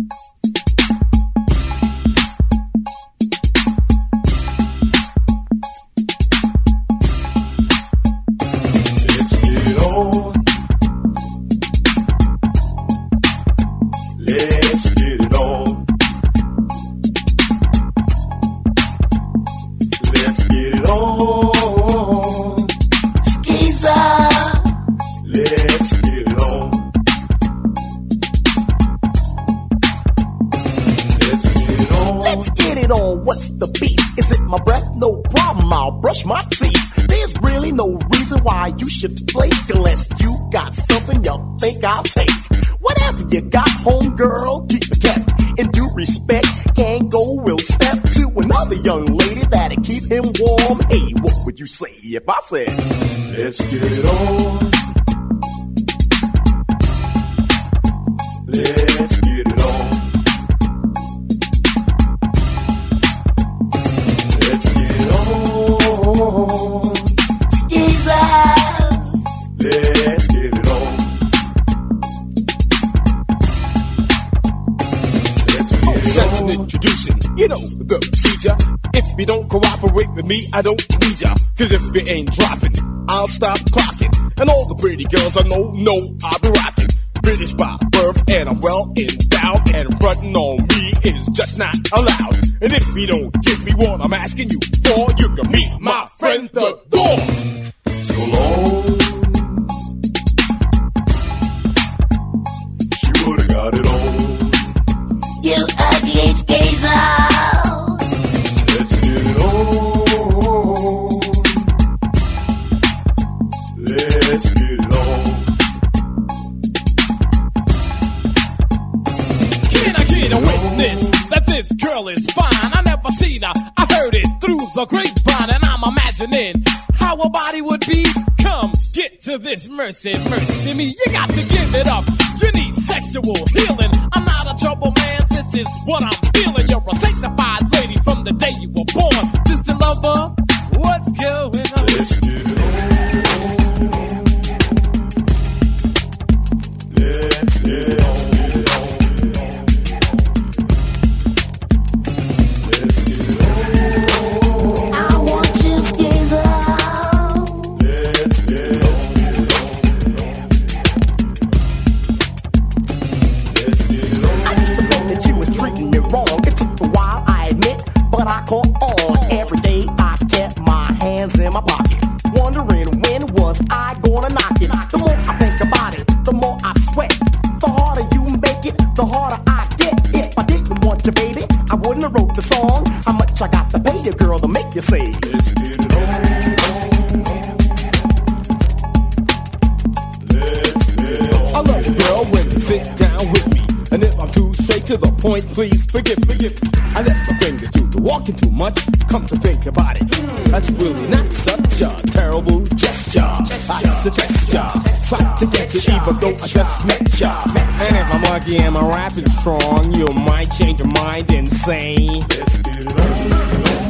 My teeth. There's really no reason why you should flake unless you got something you think I'll take. Whatever you got, homegirl, keep it kept. In due respect, can't go will step to another young lady that'll keep him warm. Hey, what would you say if I said, let's get it on? Let's get it on. Let's get it on. Skeezers, let's get it on. Let's get it on. Introducing, you know the procedure. If you don't cooperate with me, I don't need ya. Cause if you ain't dropping, I'll stop clocking. And all the pretty girls I know, I'll be rocking. British by birth and I'm well endowed, and frontin' on me is just not allowed. And if you don't give me what I'm asking you for, you can meet my friend the door. So long, she would've got it on. You ugly skeezer. Let's get it on. Let's get it on. Can I get a witness that this girl is fine? I never seen her, I heard it through the grapevine, and I'm imagining how a body would be. Come get to this mercy, mercy me. You got to give it up. You need sexual healing. I'm not a trouble man. This is what I'm feeling. You're a sanctified lady from the day you were born. Distant lover, what's going on? Let's get it on. Let's get it on. Let's get it on. I want you skeezer. Let's get it on. Let's get it on. I used to think that you was treating me wrong. It took a while, I admit, but I caught on. Every day I kept my hands in my pocket, wondering when was I gonna knock it. The more I think about it, the more I sweat. The harder you make it, the harder I get. If I didn't want you, baby, I wouldn't have wrote the song. How much I got to pay a girl to make you say, let's get it on. Let's get it on. I love you, girl, when you sit down with me. And if I'm too straight to the point, please forgive me. I let my fingers do the walking too much. Come to think about it, that's really not such a terrible gesture. I suggest ya try to get it, even though I just met ya. And if I'm lucky and my rap is strong, you might change your mind and say, let's get it on.